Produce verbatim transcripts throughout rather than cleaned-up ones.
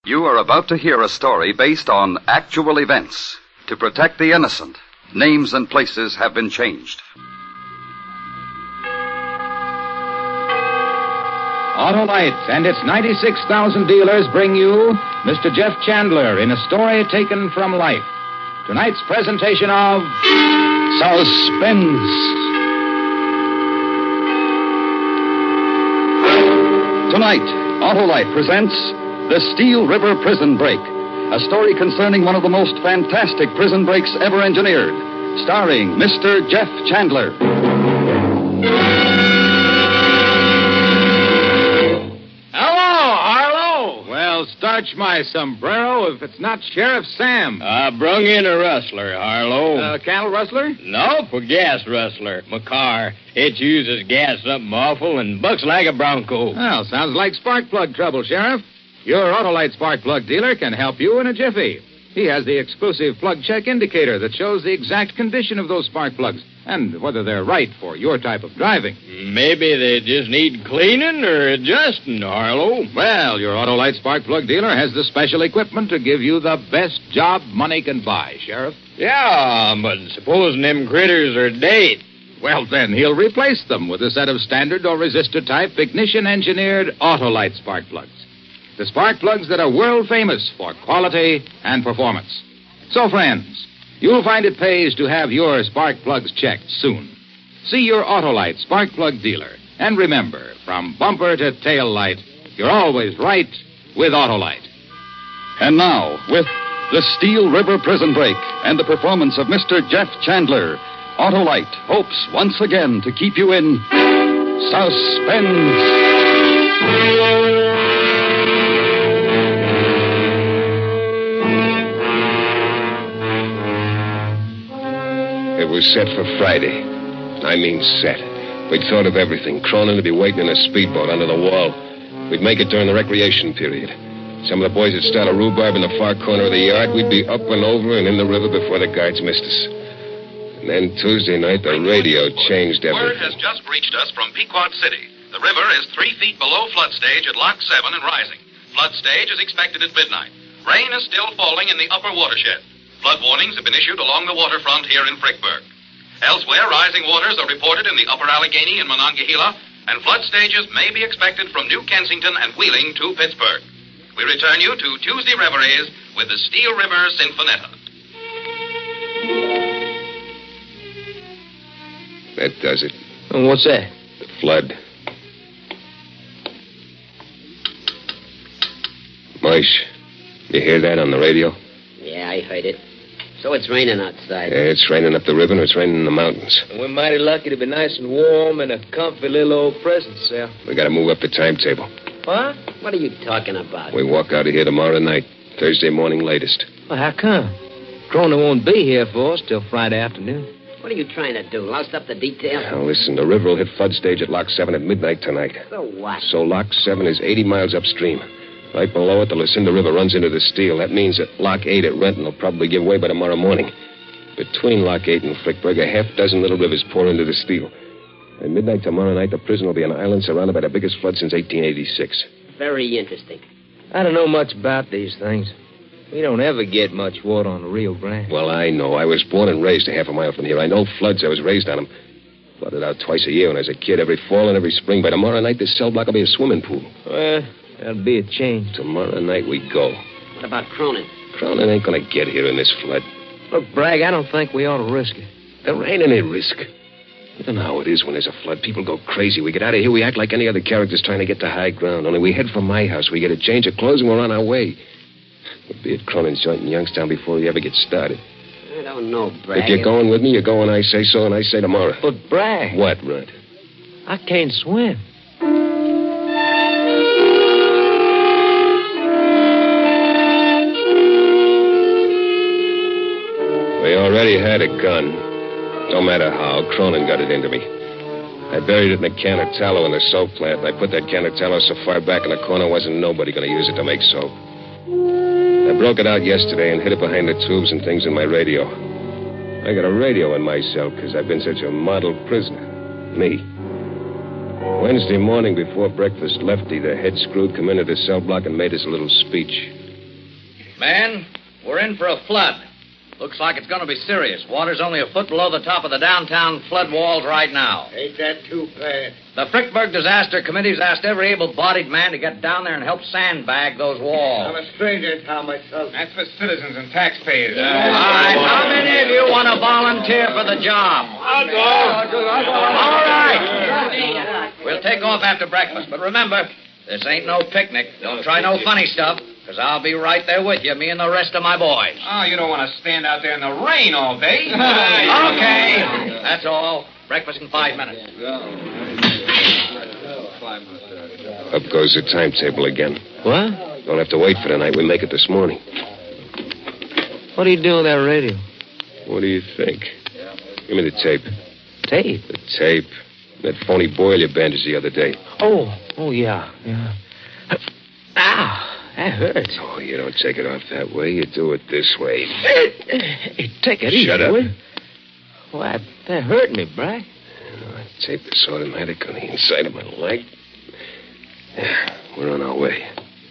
You are about to hear a story based on actual events. To protect the innocent, names and places have been changed. Autolite and its ninety-six thousand dealers bring you Mister Jeff Chandler in a story taken from life. Tonight's presentation of Suspense. Tonight, Autolite presents The Steel River Prison Break, a story concerning one of the most fantastic prison breaks ever engineered, starring Mister Jeff Chandler. Starch my sombrero if it's not Sheriff Sam. I brung in a rustler, Harlow. Uh, cattle rustler? No, for gas rustler. My car. It uses gas something awful and bucks like a bronco. Well, sounds like spark plug trouble, Sheriff. Your Autolite spark plug dealer can help you in a jiffy. He has the exclusive plug check indicator that shows the exact condition of those spark plugs and whether they're right for your type of driving. Maybe they just need cleaning or adjusting, Harlow. Well, your Autolite spark plug dealer has the special equipment to give you the best job money can buy, Sheriff. Yeah, but supposing them critters are dead. Well, then he'll replace them with a set of standard or resistor type ignition-engineered Autolite spark plugs. The spark plugs that are world famous for quality and performance. So, friends, you'll find it pays to have your spark plugs checked soon. See your Autolite spark plug dealer. And remember, from bumper to tail light, you're always right with Autolite. And now, with The Steel River Prison Break and the performance of Mister Jeff Chandler, Autolite hopes once again to keep you in suspense. It was set for Friday. I mean set. We'd thought of everything. Cronin would be waiting in a speedboat under the wall. We'd make it during the recreation period. Some of the boys would start a rhubarb in the far corner of the yard. We'd be up and over and in the river before the guards missed us. And then Tuesday night, the radio changed everything. Word has just reached us from Pequot City. The river is three feet below flood stage at Lock seven and rising. Flood stage is expected at midnight. Rain is still falling in the upper watershed. Flood warnings have been issued along the waterfront here in Frickburg. Elsewhere, rising waters are reported in the upper Allegheny and Monongahela, and flood stages may be expected from New Kensington and Wheeling to Pittsburgh. We return you to Tuesday Reveries with the Steel River Sinfonetta. That does it. And what's that? The flood. Moish, you hear that on the radio? Yeah, I heard it. So it's raining outside. Yeah, it's raining up the river and it's raining in the mountains. And we're mighty lucky to be nice and warm in a comfy little old prison cell. We gotta move up the timetable. What? What are you talking about? We walk out of here tomorrow night, Thursday morning latest. Well, how come? Cronin won't be here for us till Friday afternoon. What are you trying to do? Loust up the details? Now, listen, the river will hit flood stage at Lock seven at midnight tonight. So what? So Lock seven is eighty miles upstream. Right below it, the Lucinda River runs into the Steel. That means that Lock eight at Renton will probably give way by tomorrow morning. Between Lock eight and Frickburg, a half dozen little rivers pour into the Steel. At midnight tomorrow night, the prison will be an island surrounded by the biggest flood since eighteen eighty-six. Very interesting. I don't know much about these things. We don't ever get much water on the Rio Grande. Well, I know. I was born and raised a half a mile from here. I know floods. I was raised on them. Flooded out twice a year when I was a kid, every fall and every spring. By tomorrow night, this cell block will be a swimming pool. Well, that'll be a change. Tomorrow night we go. What about Cronin? Cronin ain't gonna get here in this flood. Look, Bragg, I don't think we ought to risk it. There ain't any risk. You don't know how it is when there's a flood. People go crazy. We get out of here, we act like any other characters trying to get to high ground. Only we head for my house. We get a change of clothes and we're on our way. We'll be at Cronin's joint in Youngstown before we ever get started. I don't know, Bragg. If you're going with me, you go when I say so, and I say tomorrow. But, Bragg. What, Runt? I can't swim. We already had a gun. No matter how, Cronin got it into me. I buried it in a can of tallow in the soap plant. I put that can of tallow so far back in the corner wasn't nobody going to use it to make soap. I broke it out yesterday and hid it behind the tubes and things in my radio. I got a radio in my cell because I've been such a model prisoner. Me. Wednesday morning before breakfast, Lefty, the head screw, come into the cell block and made us a little speech. Man, we're in for a flood. Looks like it's going to be serious. Water's only a foot below the top of the downtown flood walls right now. Ain't that too bad? The Frickburg Disaster Committee's asked every able-bodied man to get down there and help sandbag those walls. I'm a stranger in town myself. That's for citizens and taxpayers. All right, how many of you want to volunteer for the job? I'll go. All right. We'll take off after breakfast, but remember, this ain't no picnic. Don't try no funny stuff, because I'll be right there with you, me and the rest of my boys. Oh, you don't want to stand out there in the rain all day. Okay. That's all. Breakfast in five minutes. Up goes the timetable again. What? Don't have to wait for the night. We make it this morning. What are you doing with that radio? What do you think? Give me the tape. Tape? The tape. That phony boiler bandage the other day. Oh, oh, yeah, yeah. Ow, that hurts. Oh, you don't take it off that way. You do it this way. Hey, take it easy. Shut up. Will you? Well, that, that hurt me, Bragg. I taped this automatic on the inside of my leg. Yeah, we're on our way.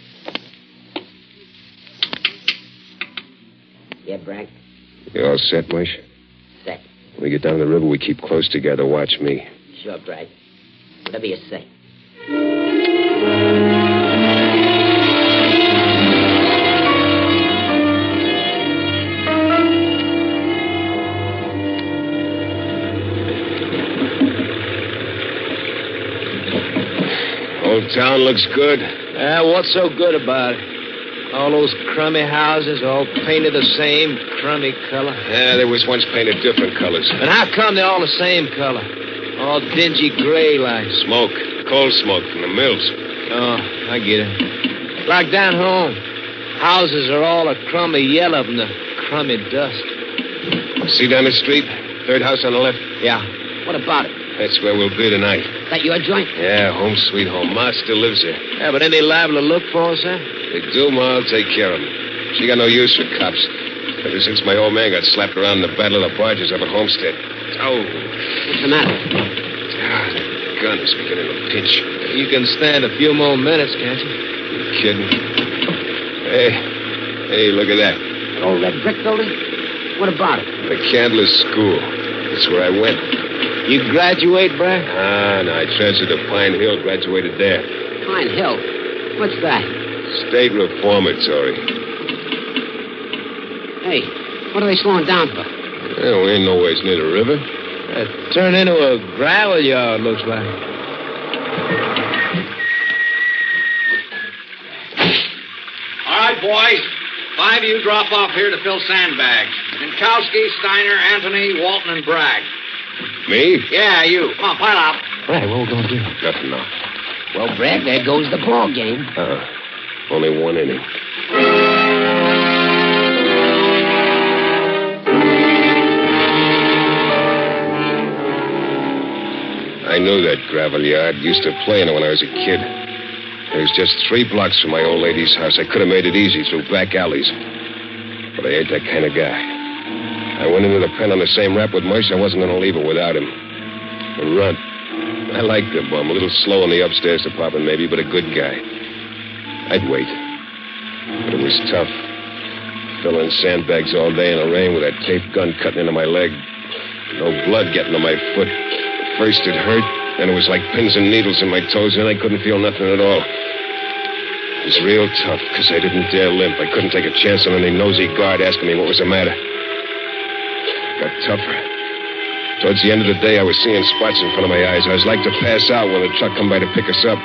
Yeah, Bragg? You all set, Moish? Set. When we get down the river, we keep close together. Watch me. Sure, Bragg. Whatever you say. Old town looks good. Uh, what's so good about it? All those crummy houses, all painted the same crummy color. Yeah, they was once painted different colors. And how come they're all the same color? All dingy gray like. Smoke. Coal smoke from the mills. Oh, I get it. Like down home. Houses are all a crummy yellow from the crummy dust. See down the street? Third house on the left? Yeah. What about it? That's where we'll be tonight. That your joint? Yeah, home sweet home. Ma still lives there. Yeah, but ain't they liable to look for us, huh? They do, Ma. I'll take care of them. She got no use for cops. Ever since my old man got slapped around in the Battle of the Barges up at Homestead. Oh. What's the matter? Ah, the gun is beginning to pinch. You can stand a few more minutes, can't you? You kidding? Hey. Hey, look at that. That old red brick building? What about it? The Candler School. That's where I went. You graduate, Bragg? Ah, no, I transferred to Pine Hill, graduated there. Pine Hill. What's that? State Reformatory. Hey, what are they slowing down for? Yeah, we ain't nowhere near the river. It turned into a gravel yard, looks like. All right, boys. Five of you drop off here to fill sandbags. Minkowski, Steiner, Anthony, Walton, and Bragg. Me? Yeah, you. Come on, pile out. Right, what are we going to do? Nothing now. Well, Bragg, there goes the ball game. Uh-uh. Only one inning. I knew that gravel yard. Used to play in it when I was a kid. It was just three blocks from my old lady's house. I could have made it easy through back alleys. But I ain't that kind of guy. I went into the pen on the same rap with Moish. I wasn't going to leave it without him. A runt. I liked the bum. A little slow in the upstairs department, maybe, but a good guy. I'd wait. But it was tough. Filling sandbags all day in the rain with that taped gun cutting into my leg. No blood getting to my foot. First it hurt, then it was like pins and needles in my toes, and I couldn't feel nothing at all. It was real tough, because I didn't dare limp. I couldn't take a chance on any nosy guard asking me what was the matter. It got tougher. Towards the end of the day, I was seeing spots in front of my eyes. I was like to pass out when the truck come by to pick us up.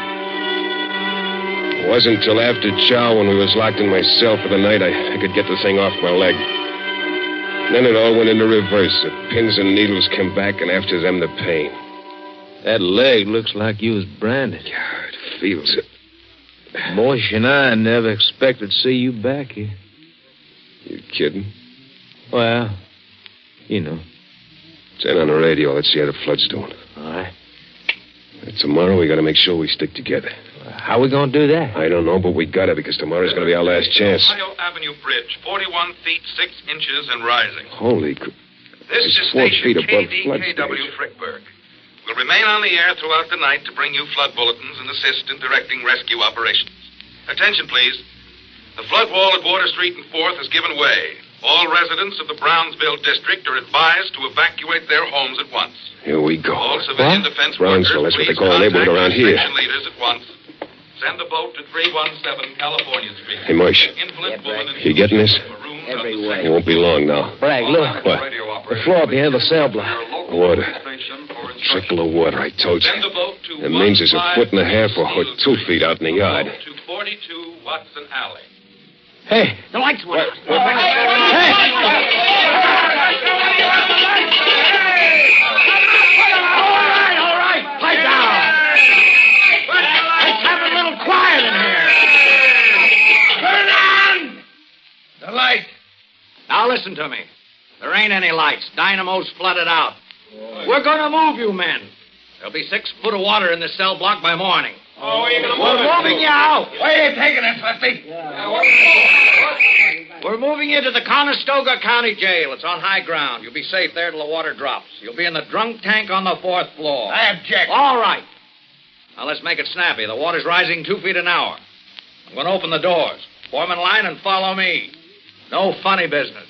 It wasn't until after chow, when we was locked in my cell for the night, I, I could get the thing off my leg. Then it all went into reverse. The pins and needles came back, and after them, the pain. That leg looks like you was branded. Yeah, it feels it. Moish and I never expected to see you back here. You kidding? Well, you know. Turn on the radio. Let's see how the flood's doing. All right. And tomorrow, we got to make sure we stick together. How we going to do that? I don't know, but we got to, because tomorrow's going to be our last chance. Ohio Avenue Bridge, forty-one feet, six inches and rising. Holy cr... This It's is four station feet above K D flood K W stage. Frickburg. We'll remain on the air throughout the night to bring you flood bulletins and assist in directing rescue operations. Attention, please. The flood wall at Water Street and fourth has given way. All residents of the Brownsville district are advised to evacuate their homes at once. Here we go. All civilian What? defense Brownsville, workers, that's what they please call the neighborhood contact around here. section leaders at once. Send a boat to three one seven California Street. Hey, Moish, Infant woman in you getting this? Every way. It won't be long now. Bragg, look. What? The floor behind the cell block. Water. Trickle of water, I told you. Send a boat to It means there's a foot and a half or two feet out in the yard. To forty-two Watson Alley. Hey. The lights went out. All right, pipe down. Let's have a little quiet in here. Turn on the light. Now listen to me. There ain't any lights. Dynamo's flooded out. We're going to move you men. There'll be six foot of water in the cell block by morning. Oh, where you going to We're move it? moving you out. Where are you taking us, Lefty? We're moving you to the Conestoga County Jail. It's on high ground. You'll be safe there till the water drops. You'll be in the drunk tank on the fourth floor. I object. All right. Now let's make it snappy. The water's rising two feet an hour. I'm going to open the doors. Form in line and follow me. No funny business.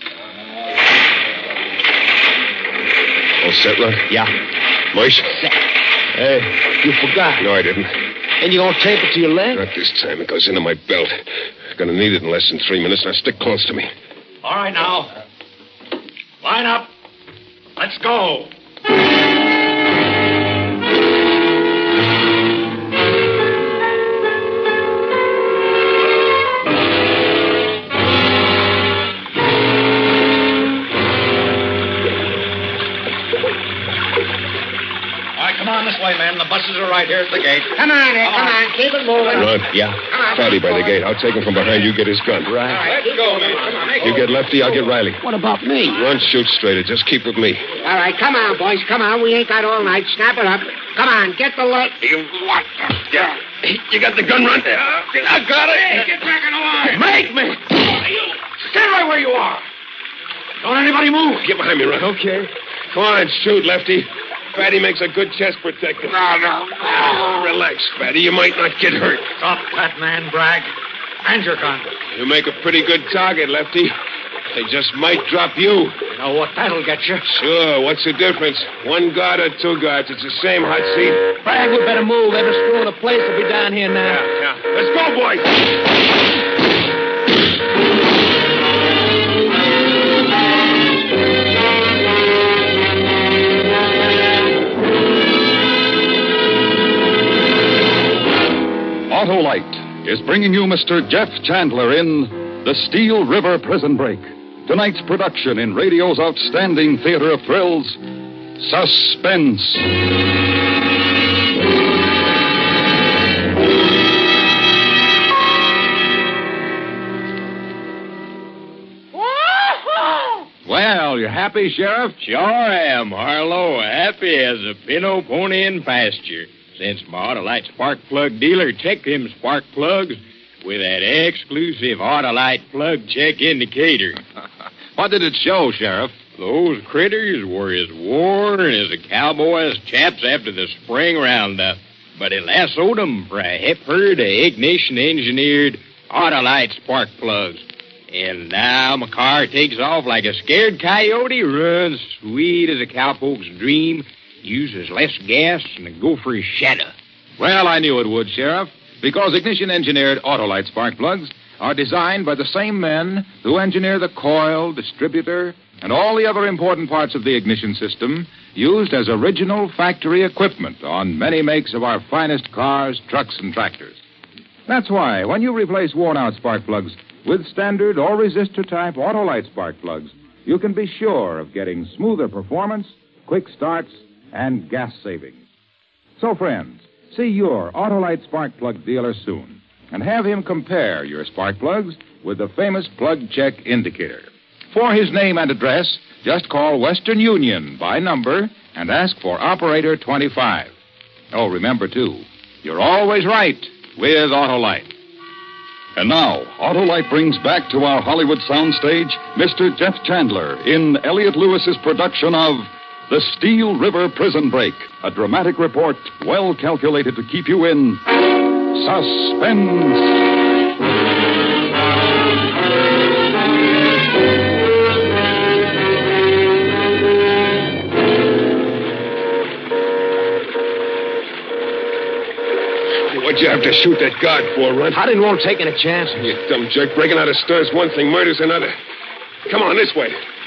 All set, Rod? Yeah. Moish? Hey, you forgot. No, I didn't. And you gonna tape it to your leg? Not this time. It goes into my belt. Gonna need it in less than three minutes. Now stick close to me. All right, now. Line up. Let's go. Come on this way, men. The buses are right here at the gate. Come on, Ed. Come on. Keep it moving. Rod? Yeah. Fatty by the gate. I'll take him from behind. You get his gun. Right. Let's go, man. Come on, make You get Lefty, I'll get Riley. What about me? Run, shoot straight. Just keep with me. All right, come on, boys. Come on. We ain't got all night. Snap it up. Come on. Get the light. You what? Yeah. You got the gun run? I got it. Hey, get back on the line. Make me. Stay right where you are. Don't anybody move. Get behind me, Rod. Okay. Come on, shoot, Lefty. Fatty makes a good chest protector. No, no. Oh, relax, Fatty. You might not get hurt. Stop that man, Bragg. Hand your gun. You make a pretty good target, Lefty. They just might drop you. You know what that'll get you? Sure. What's the difference? One guard or two guards? It's the same hot seat. Bragg, we better move. Every screw in the place will be down here now. Yeah, yeah. Let's go, boys. Autolite is bringing you Mister Jeff Chandler in The Steel River Prison Break. Tonight's production in radio's outstanding theater of thrills, Suspense. Well, you happy, Sheriff? Sure am, Harlow. Happy as a pinto pony in pasture. Since my Autolite spark plug dealer checked them spark plugs with that exclusive Autolite plug check indicator. What did it show, Sheriff? Those critters were as worn as a cowboy's chaps after the spring roundup. But it lassoed them for a hip herd of ignition-engineered Autolite spark plugs. And now my car takes off like a scared coyote, runs sweet as a cowpoke's dream, uses less gas than a gopher's shadow. Well, I knew it would, Sheriff, because ignition-engineered Autolite spark plugs are designed by the same men who engineer the coil, distributor, and all the other important parts of the ignition system used as original factory equipment on many makes of our finest cars, trucks, and tractors. That's why, when you replace worn-out spark plugs with standard or resistor-type Autolite spark plugs, you can be sure of getting smoother performance, quick starts, and gas savings. So, friends, see your Autolite spark plug dealer soon and have him compare your spark plugs with the famous plug check indicator. For his name and address, just call Western Union by number and ask for Operator twenty-five. Oh, remember, too, you're always right with Autolite. And now, Autolite brings back to our Hollywood soundstage Mister Jeff Chandler in Elliot Lewis's production of The Steel River Prison Break, a dramatic report well calculated to keep you in suspense. want to shoot that guard for, Runt? I didn't want taking a chance. You dumb jerk. Breaking out of stir's one thing, murder's another. Come on, this way.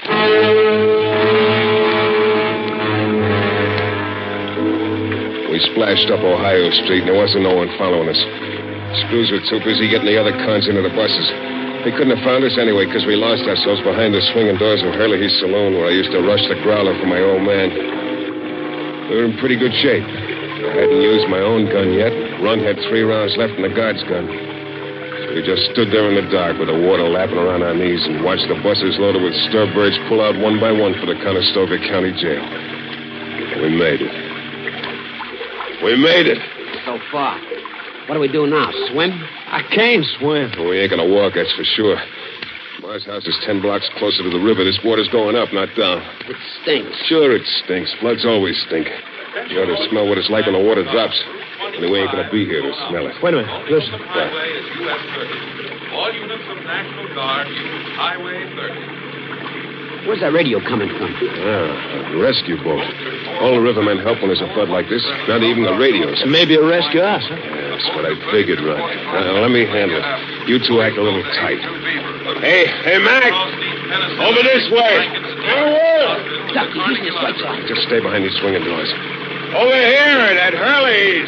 We splashed up Ohio Street, and there wasn't no one following us. Screws were too busy getting the other cons into the buses. They couldn't have found us anyway because we lost ourselves behind the swinging doors of Hurley's saloon where I used to rush the growler for my old man. We were in pretty good shape. I hadn't used my own gun yet. Ron had three rounds left in the guard's gun. So we just stood there in the dark with the water lapping around our knees and watched the buses loaded with Sturbirds pull out one by one for the Conestoga County Jail. We made it. We made it. So far. What do we do now? Swim? I can't swim. Well, we ain't gonna walk, that's for sure. Mars' house is ten blocks closer to the river. This water's going up, not down. It stinks. Sure it stinks. Floods always stink. You ought to smell what it's like when the water drops. And we ain't gonna be here to smell it. Wait a minute. Listen. Highway is U S thirty. All units of National Guard use Highway thirty. Where's that radio coming from? Ah, a rescue boat. All the rivermen help when there's a flood like this. Not even the radios. Maybe a rescue us, huh? Yeah, that's what I figured, Ron. Now, let me handle it. You two act a little tight. Hey, hey, Mac! Over this way! Duck, he's using his lights on. Just stay behind these swinging doors. Over here at Hurley's.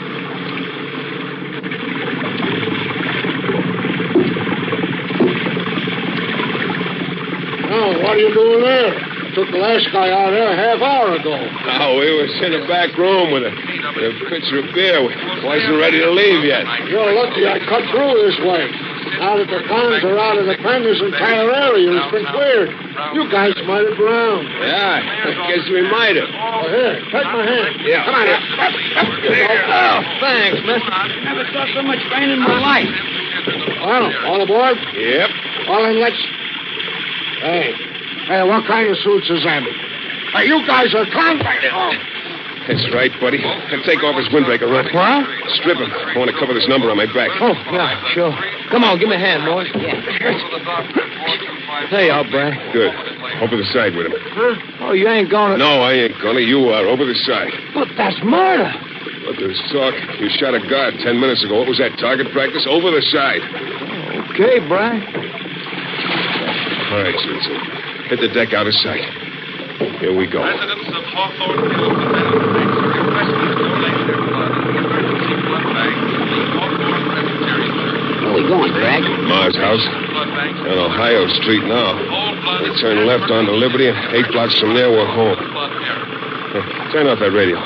Oh, what are you doing there? I took the last guy out here a half hour ago. Oh, we was in the back room with a, with a pitcher of beer. We wasn't ready to leave yet. You're lucky I cut through this way. Now that the cons are out of the Prentice and Tyler area, it's been cleared. You guys might have drowned. Yeah, I guess we might have. Oh, here, take my hand. Yeah. Come on, here. Oh, thanks, mister. Never saw so much rain in my life. Well, all aboard? Yep. Well, then let's... Hey, hey, what kind of suits is that? Hey, you guys are contracted. Oh. That's right, buddy. And take off his windbreaker, Ron. What? Strip him. I want to cover this number on my back. Oh, yeah, sure. Come on, give me a hand, boys. Yeah. There you are, Brad. Good. Over the side with him. Huh? Oh, you ain't gonna... No, I ain't gonna. You are. Over the side. But that's murder. But there's talk. You shot a guard ten minutes ago. What was that, target practice? Over the side. Okay, Brad. All right, Susan. Hit the deck out of sight. Here we go. Residents of Hawthorne Hills and Meadowbanks are requested to donate their blood in an emergency blood bank to the Hawthorne Presbyterian Church. Where are we going, Greg? Mars' house. On Ohio Street now. We turn left onto Liberty, and eight blocks from there, we're home. Hey, turn off that radio.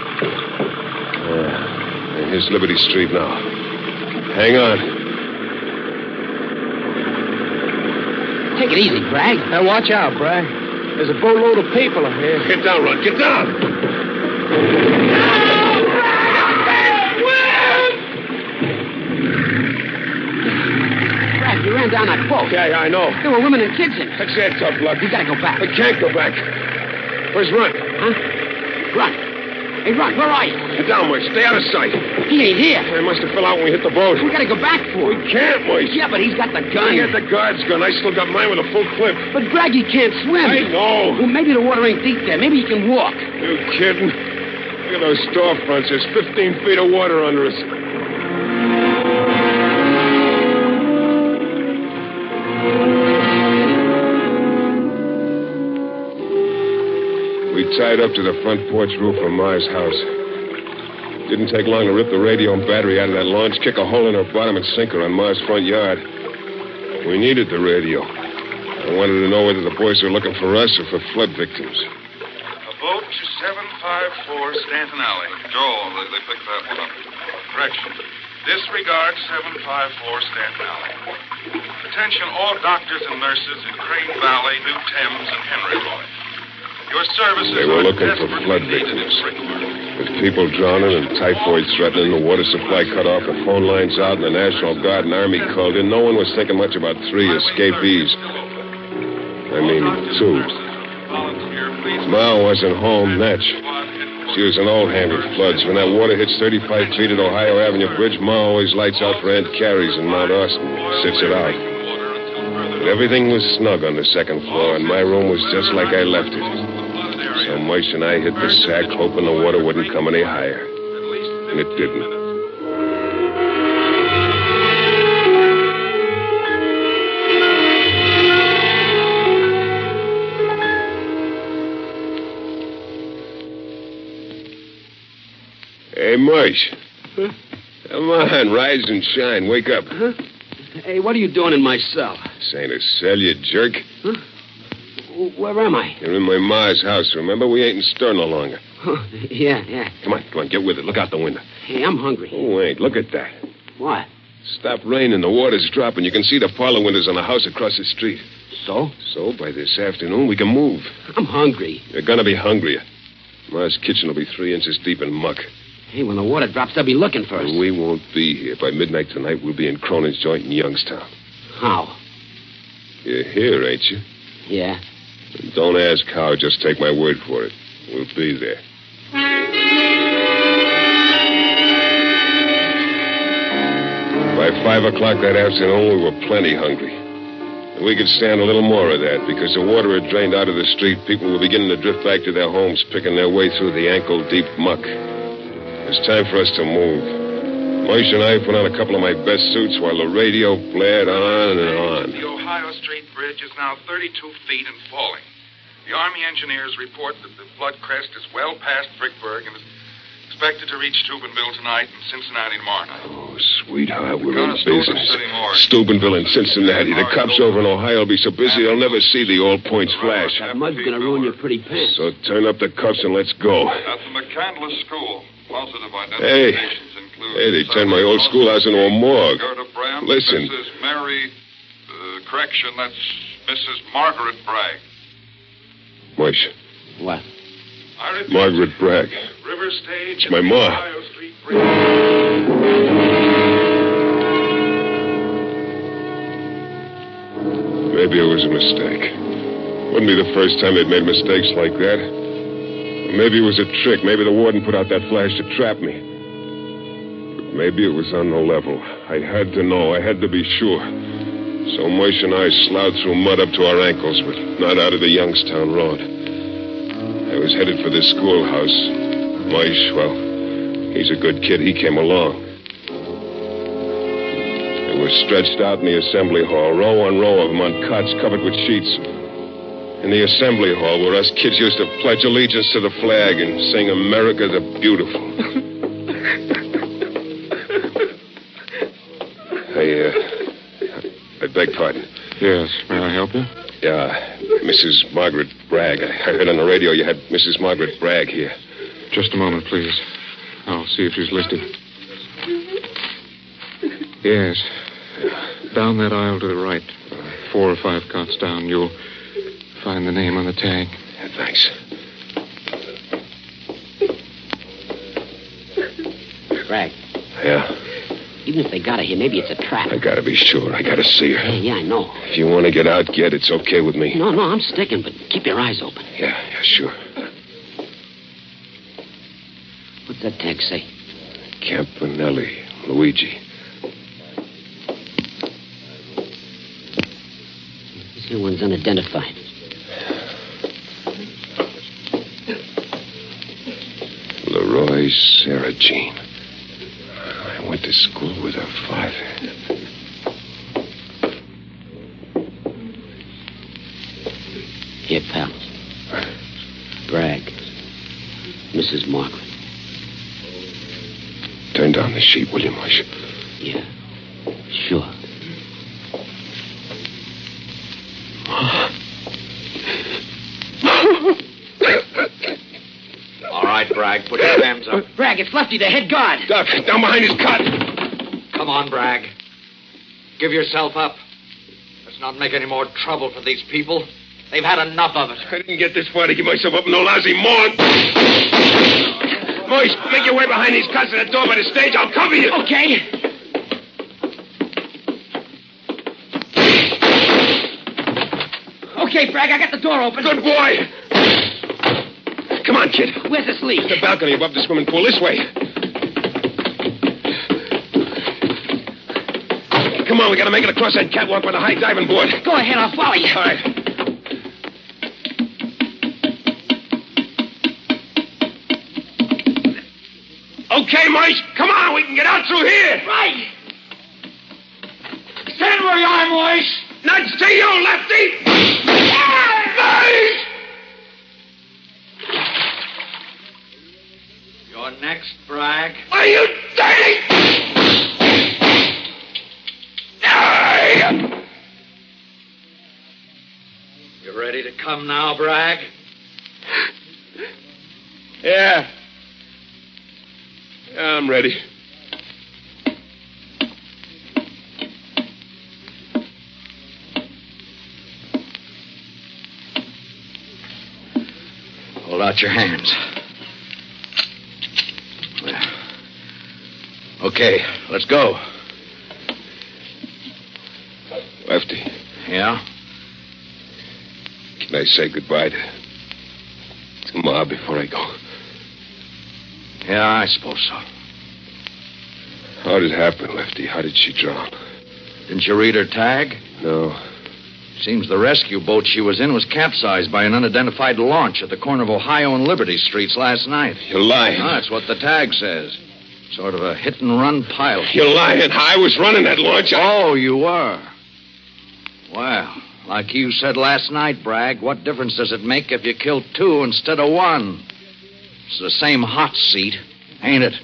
Yeah, here's Liberty Street now. Hang on. Take it easy, Greg. Now, watch out, Brad. There's a boatload of people up here. Get down, Ron. Get down. Greg, you ran down that boat. Yeah, I know. There were women and kids in it. That's it, tough luck. We gotta go back. We can't go back. Where's Ron? Huh? Run. Hey, Run, where are you? Get down, Moise. Stay out of sight. He ain't here. He must have fell out when we hit the boat. We gotta go back for We him. can't, Moise. Yeah, but he's got the gun. I got the guard's gun. I still got mine with a full clip. But Greg, he can't swim. I know. Well, maybe the water ain't deep there. Maybe he can walk. You kidding? Look at those storefronts. There's fifteen feet of water under us. We tied up to the front porch roof of Mars' house. Didn't take long to rip the radio and battery out of that launch, kick a hole in her bottom, and sink her on Mars' front yard. We needed the radio. I wanted to know whether the boys were looking for us or for flood victims. A boat to seven five four Stanton Alley. Joel, they, they picked that one up. Correction. Disregard seven five four Stanton Alley. Attention all doctors and nurses in Crane Valley, New Thames, and Henry Roy. Your services They were are looking for desperately flood needed in victims. Brickwork. With people drowning and typhoid threatening, the water supply cut off, the phone lines out, and the National Guard and Army called in, no one was thinking much about three escapees. I mean, two. Ma wasn't home, Natch. She was an old hand with floods. When that water hits thirty-five feet at Ohio Avenue Bridge, Ma always lights out for Aunt Carrie's in Mount Austin, sits it out. But everything was snug on the second floor, and my room was just like I left it. So Moise and I hit the sack, hoping the water wouldn't come any higher. And it didn't. Mush. Huh? Come on, rise and shine. Wake up. Huh? Hey, what are you doing in my cell? This ain't a cell, you jerk. Huh? Where am I? You're in my ma's house, remember? We ain't in stir no longer. Huh, yeah, yeah. Come on, come on, get with it. Look out the window. Hey, I'm hungry. Oh, wait, look at that. What? Stopped raining, the water's dropping. You can see the parlor windows on the house across the street. So? So, by this afternoon, we can move. I'm hungry. You're gonna be hungrier. Ma's kitchen will be three inches deep in muck. Hey, when the water drops, they'll be looking for us. We won't be here. By midnight tonight, we'll be in Cronin's joint in Youngstown. How? You're here, ain't you? Yeah. Don't ask how, just take my word for it. We'll be there. By five o'clock that afternoon, we were plenty hungry. And we could stand a little more of that, because the water had drained out of the street. People were beginning to drift back to their homes, picking their way through the ankle-deep muck. It was time for us to move. Moish and I put on a couple of my best suits while the radio blared on and on. The Ohio Street Bridge is now thirty-two feet and falling. The Army engineers report that the flood crest is well past Frickburg and is expected to reach Steubenville tonight and Cincinnati tomorrow night. Oh, sweetheart, we're Go in to business. Steubenville Steubenville and Cincinnati. The cops over in Ohio will be so busy they'll never see the all points flash. That mud's going to ruin your pretty pants. So turn up the cuffs and let's go. At the McCandless School, positive Hey, identifications include... hey, they turned my old schoolhouse into a morgue. Gerda Brandt, Listen. Missus Mary... Uh, correction, that's Missus Margaret Bragg. Moish. What? I repeat, Margaret Bragg. River Stage... It's my ma. Ohio Street Bridge. Maybe it was a mistake. Wouldn't be the first time they'd made mistakes like that. Maybe it was a trick. Maybe the warden put out that flash to trap me. But maybe it was on the level. I had to know. I had to be sure. So Moish and I slouched through mud up to our ankles, but not out of the Youngstown road. I was headed for the schoolhouse. Moish, well, he's a good kid. He came along. They were stretched out in the assembly hall, row on row of them on cots covered with sheets. In the assembly hall where us kids used to pledge allegiance to the flag and sing America the Beautiful. I, uh, I beg pardon. Yes, may I help you? Yeah, Missus Margaret Bragg. I heard on the radio you had Missus Margaret Bragg here. Just a moment, please. I'll see if she's listed. Yes. Down that aisle to the right. Four or five cots down. You'll find the name on the tag. Yeah, thanks. Bragg. Yeah? Even if they got her here, maybe it's a trap. I gotta be sure. I gotta see her. Yeah, yeah, I know. If you want to get out, get. It's okay with me. No, no, I'm sticking, but keep your eyes open. Yeah, yeah, sure. What's that tag say? Campanelli, Luigi. This here one's unidentified. Leroy Sarah Jean. I went to school with her father. Here, pal. Bragg. Missus Margaret. Turn down the sheet, will you, Mush? Yeah. Sure. All right, Bragg, put your hands up. Bragg, it's Lefty, the head guard. Doc, down behind his cot. Come on, Bragg. Give yourself up. Let's not make any more trouble for these people. They've had enough of it. I didn't get this far to give myself up in no lousy morn. Boys, make your way behind these cots to that door by the stage. I'll cover you. Okay. Okay, Bragg, I got the door open. Good boy. Come on, kid. Where's this lead? The balcony above the swimming pool. This way. Come on, we gotta make it across that catwalk by the high diving board. Go ahead, I'll follow you. All right. Okay, Moish, come on, we can get out through here. Right. Stand where you are, Moish. Nudge to you, Lefty. Moish! You're You're next, Bragg. Are you dirty? Die! You ready to come now, Bragg? Yeah. Yeah, I'm ready. Hold out your hands. Okay, let's go. Lefty, Yeah? can I say goodbye to, to Ma before I go? Yeah, I suppose so. How did it happen, Lefty? How did she drown? Didn't you read her tag? No. Seems the rescue boat she was in was capsized by an unidentified launch at the corner of Ohio and Liberty Streets last night. You're lying. No, that's what the tag says. Sort of a hit-and-run pilot. You're lying. I was running that launch. I... Oh, you were. Well, like you said last night, Bragg, what difference does it make if you kill two instead of one? It's the same hot seat, ain't it?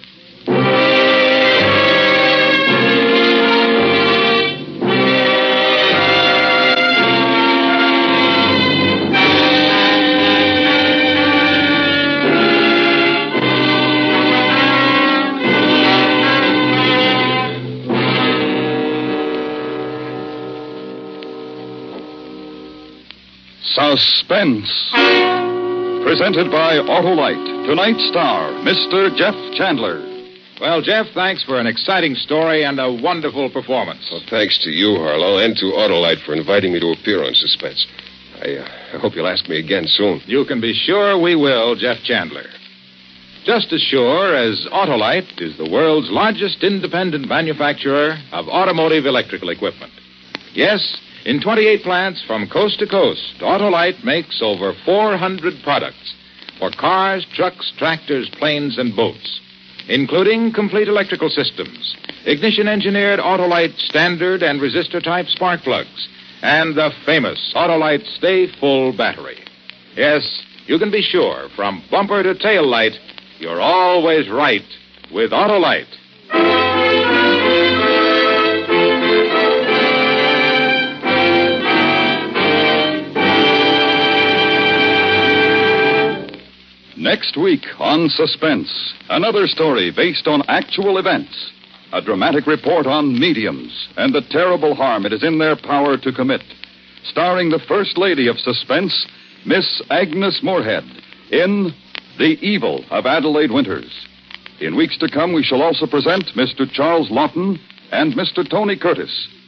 Suspense. Presented by Autolite. Tonight's star, Mister Jeff Chandler. Well, Jeff, thanks for an exciting story and a wonderful performance. Well, thanks to you, Harlow, and to Autolite for inviting me to appear on Suspense. I, uh, I hope you'll ask me again soon. You can be sure we will, Jeff Chandler. Just as sure as Autolite is the world's largest independent manufacturer of automotive electrical equipment. Yes, in twenty-eight plants from coast to coast, Autolite makes over four hundred products for cars, trucks, tractors, planes, and boats, including complete electrical systems, ignition-engineered Autolite standard and resistor-type spark plugs, and the famous Autolite Stay Full battery. Yes, you can be sure, from bumper to tail light, you're always right with Autolite. Next week on Suspense, another story based on actual events. A dramatic report on mediums and the terrible harm it is in their power to commit. Starring the First Lady of Suspense, Miss Agnes Moorehead, in The Evil of Adelaide Winters. In weeks to come, we shall also present Mister Charles Lawton and Mister Tony Curtis.